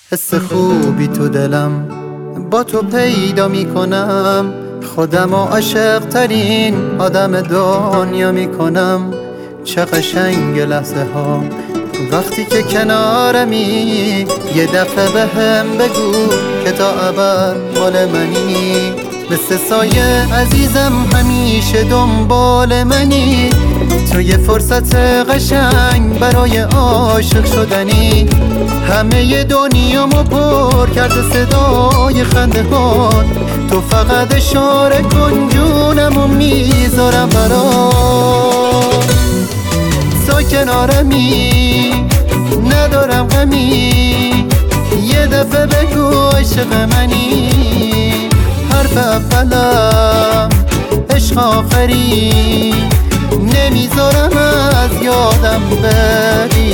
حس خوبی تو دلم با تو پیدا میکنم، خودم و عاشق ترین آدم دنیا میکنم. چه قشنگ لحظه ها وقتی که کنارمی، یه دفعه بهم بگو که تا ابد مال منی. مثل سایه عزیزم همیشه دنبال منی، تو یه فرصت قشنگ برای عاشق شدنی. همه دنیامو پر کرده صدای خنده هات، تو فقط اشاره کن جونمو میذارم برات. تو کنارمی ندارم غمی، یه دفعه بگو عاشق منی. حرف اولم عشق آخری، نمیذارم از یادم بری،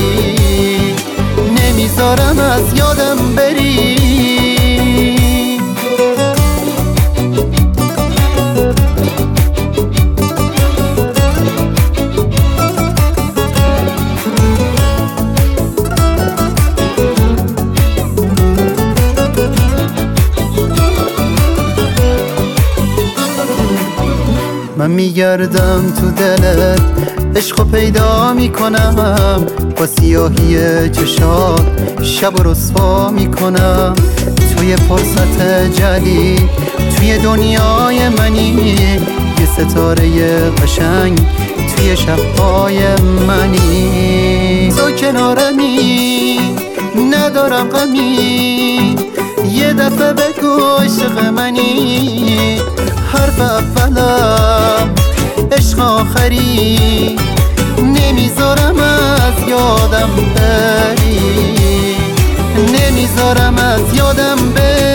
نمیذارم از یادم بری. من میگردم تو دلت، عشقو پیدا میکنم، با سیاهی چشات شب و رسوا میکنم. توی فرصت جدید توی دنیای منی، یه ستاره قشنگ توی شبهای منی. تو کنارمی ندارم غمی، یه دفعه بگو عاشق منی. حرف اولم عشق آخری، نمیذارم از یادم بری، نمیذارم از یادم بری.